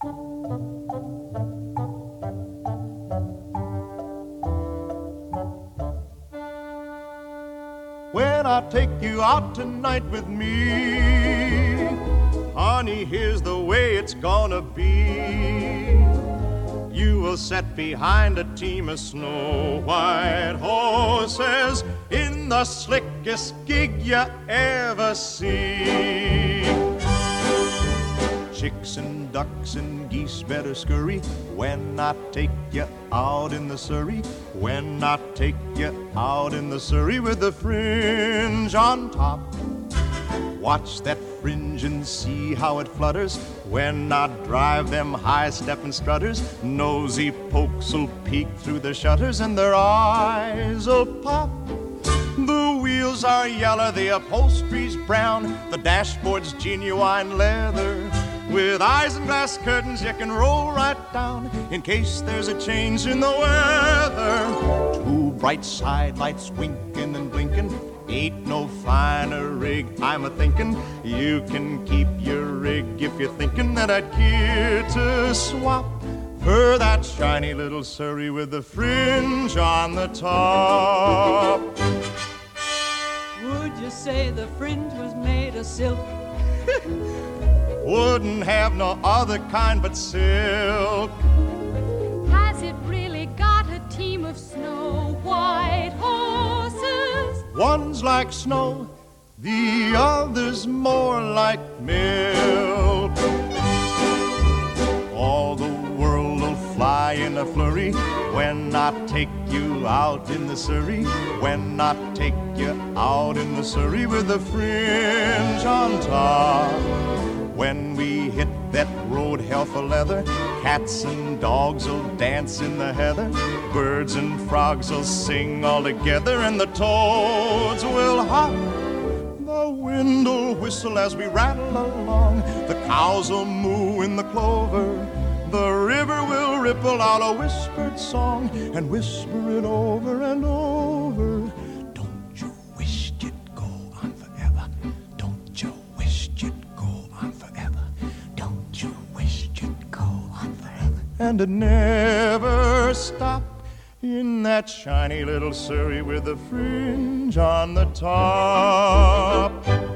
When I take you out tonight with me, honey, here's the way it's gonna be. You will sit behind a team of snow-white horses in the slickest gig you ever see. Chicks and ducks and geese better scurry when I take you out in the Surrey. When I take you out in the Surrey with the fringe on top. Watch that fringe and see how it flutters when I drive them high-stepping strutters. Nosy pokes'll peek through the shutters and their eyes'll pop. The wheels are yellow, the upholstery's brown, the dashboard's genuine leather. With eyes and glass curtains you can roll right down in case there's a change in the weather. Two bright side lights winking and blinking, ain't no finer rig, I'm a-thinking. You can keep your rig if you're thinking that I'd care to swap for that shiny little Surrey with the fringe on the top. Would you say the fringe was made of silk? Wouldn't have no other kind but silk. Has it really got a team of snow-white horses? One's like snow, the other's more like milk. All the world will fly in a flurry when I take you out in the Surrey. When I take you out in the Surrey with the fringe on top. When we hit that road hell for leather, cats and dogs will dance in the heather, birds and frogs will sing all together, and the toads will hop. The wind will whistle as we rattle along, the cows will moo in the clover, the river will ripple out a whispered song and whisper it over and over. Don't you wish you'd go on forever? Don't you wish you'd go on forever? Don't you wish you'd go on forever? And to never stop in that shiny little Surrey with the fringe on the top.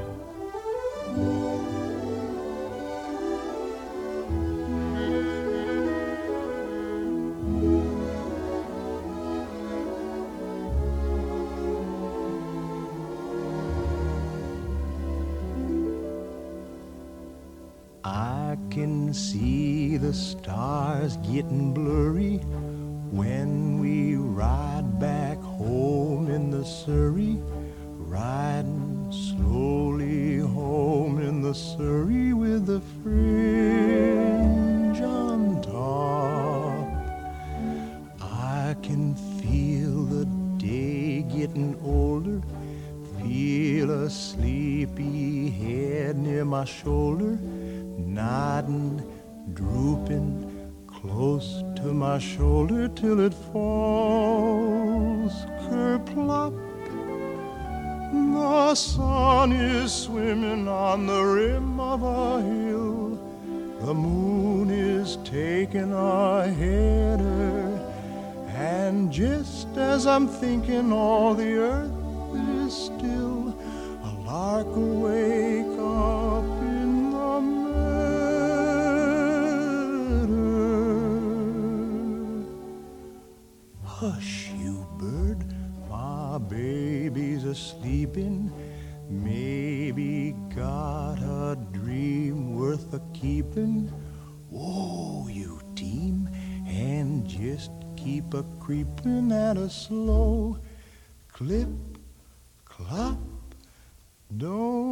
I can see the stars getting blurry when we ride back home in the Surrey, riding slowly home in the Surrey with the fringe on top. I can feel the day getting older, feel a sleepy head near my shoulder, nodding, drooping close to my shoulder till it falls kerplop. The sun is swimming on the rim of a hill, the moon is taking a header, and just as I'm thinking all the earth is still, a lark will wake up in the meadow. Hush, you bird, my baby's a-sleeping, maybe got a dream worth a-keeping. Whoa, you team, and just keep a-creeping at a slow clip, clop, don't